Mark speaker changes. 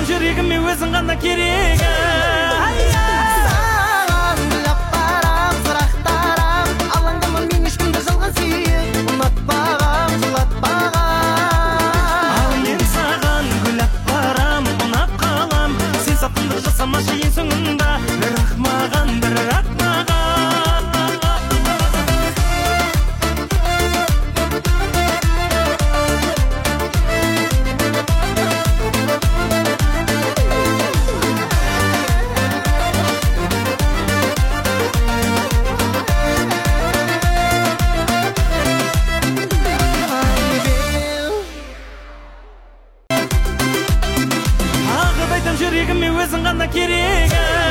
Speaker 1: жүрегіме өзің ғана керек.
Speaker 2: Саған гүлап барам, сұрақтарам, алаңдама мен ешкімді жалған сүйіп, ұнатпағам, жылатпағам.
Speaker 1: Ал мен саған гүлап барам, ұнап қалам, сен сатқындық жасамашы ең соңында, бірақ маған, бірақ маған. Ағып айтам жүрегіме өзің ғана керек.